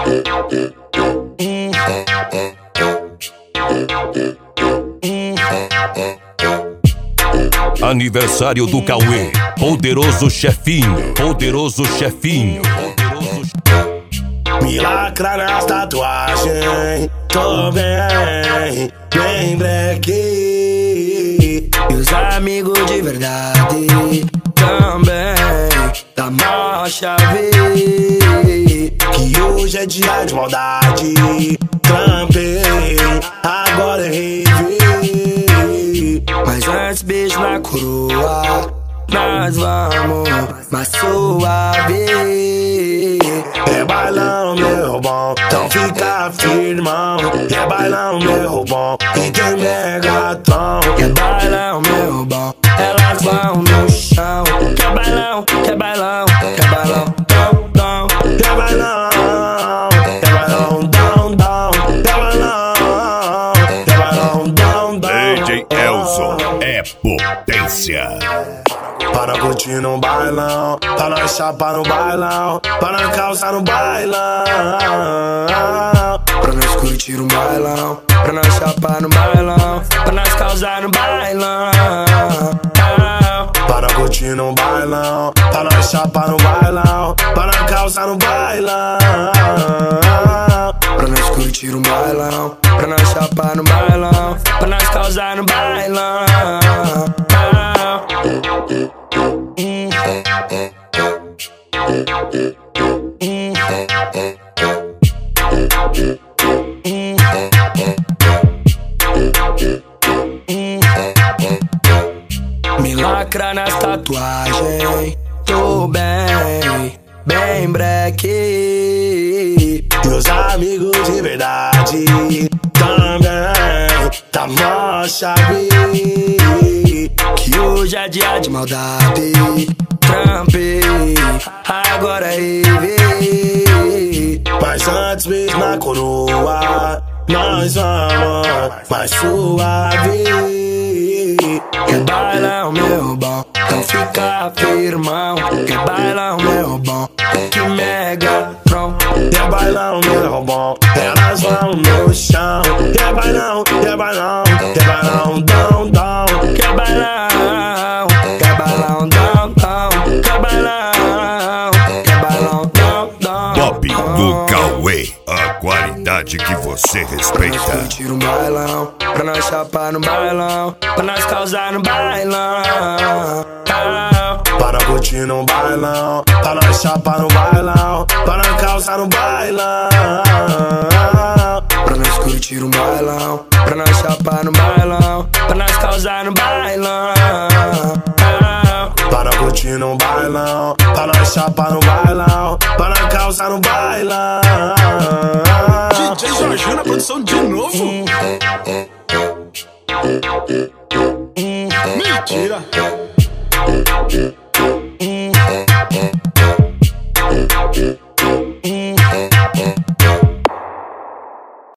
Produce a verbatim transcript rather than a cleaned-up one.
Aniversário do Cauê, poderoso chefinho, poderoso chefinho, poderoso... Me lacra nas tatuagens, tô bem, bem black. E os amigos de verdade também, da mó chave. Que hoje é dia de maldade, trampei, agora é rave. Mas antes beijo na coroa, nós vamos mais suave. É bailão, meu bom, então fica firmão. É bailão, meu bom, e tem Megatron. É bailão, meu bom, elas vão no chão. Quer bailão, quer bailão, quer bailão, dom, dom. Quer bailão, quer bailão, dom, dom. Quer bailão, quer bailão, dom, dom. D J Elson é potência. Para curtir no bailão, pra nós chapar no bailão, pra nós calçar no bailão. Pra nós curtir no bailão, pra nós chapar no bailão, pra nós causar no bailão. Para curtir no bailão, pra nós chapar no bailão, pra nós calçar no bailão. Pra nós curtir no bailão, pra nós chapar no bailão, pra nós causar no bailão. Me lacra nas tatuagens, tô bem, bem breque. E os amigos de verdade também, tá mó chave. Que hoje é dia de maldade, trampei, agora é rave. Mas antes mesmo na coroa, nós vamos mais suave. Quer bailão, meu bom, então fica firmão. Quer bailão, meu bom, que Megatron. Quer bailão, meu bom, elas vão no chão. Quer bailão, quer bailão, quer bailão, dom, dom. Quer bailão, quer bailão, dom, dom. Quer bailão, quer bailão, dom, dom. Pop do Cauê, a qualidade que você respeita. Pra nós curtir um bailão, pra nós chapar no bailão, pra nós causar no bailão. Para curtir no bailão, pra nós chapar no bailão, pra nós causar no bailão. Pra nós curtir um bailão, pra nós chapar no bailão, pra nós causar no bailão. Para curtir no bailão, pra nós chapar no bailão, pra nós causar no bailão. D J Jorginho na produção de novo. Mentira.